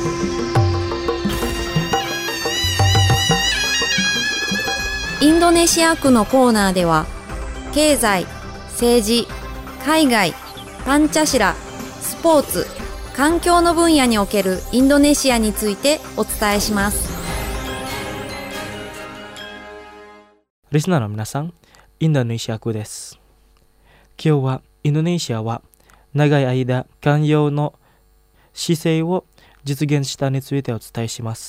インドネシア区のコーナーでは、経済、政治、海外、パンチャシラ、スポーツ、環境の分野におけるインドネシアについてお伝えします。 リスナーの皆さん、インドネシア区です。今日はインドネシアは長い間寛容の姿勢を実現したについてお伝えします。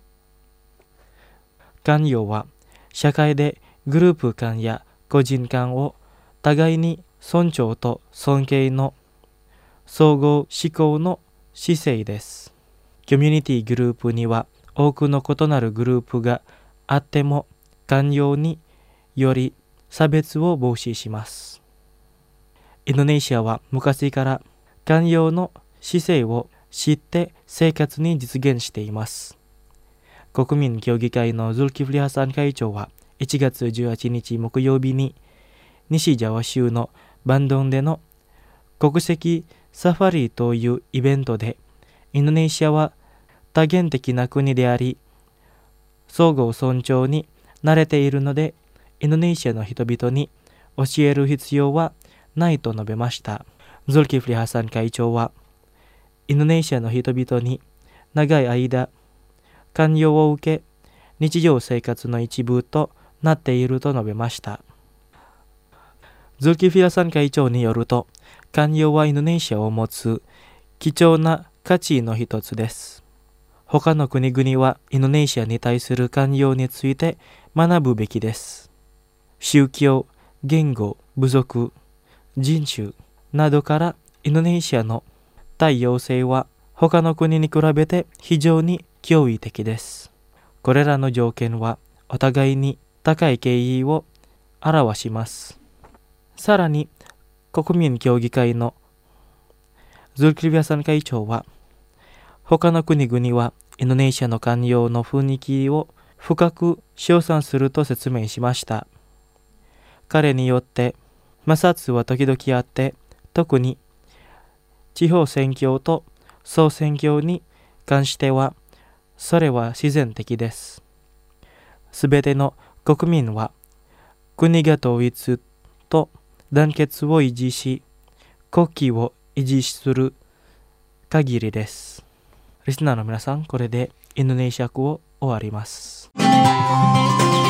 寛容は社会でグループ間や個人間を互いに尊重と尊敬の相互思考の姿勢です。コミュニティグループには多くの異なるグループがあっても寛容により差別を防止します。インドネシアは昔から寛容の姿勢を知って生活に実現しています。国民協議会のズルキフリハサン会長は1月18日木曜日に西ジャワ州のバンドンでの国籍サファリというイベントで、インドネシアは多元的な国であり、相互尊重に慣れているので、インドネシアの人々に教える必要はないと述べました。ズルキフリハサン会長は、インドネシアの人々に長い間、寛容を受け、日常生活の一部となっていると述べました。ズルキフリハサン会長によると、寛容はインドネシアを持つ貴重な価値の一つです。他の国々はインドネシアに対する寛容について学ぶべきです。宗教、言語、部族、人種などからインドネシアの多様性は他の国に比べて非常に驚異的です。これらの条件はお互いに高い敬意を表します。さらに国民協議会のズルキフリハサン会長は、他の国々はインドネシアの寛容の雰囲気を深く称賛すると説明しました。彼によって摩擦は時々あって、特に地方選挙と総選挙に関してはそれは自然的です。すべての国民は国が統一と団結を維持し、国旗を維持する限りです。リスナーの皆さん、これでインドネシア語を終わります。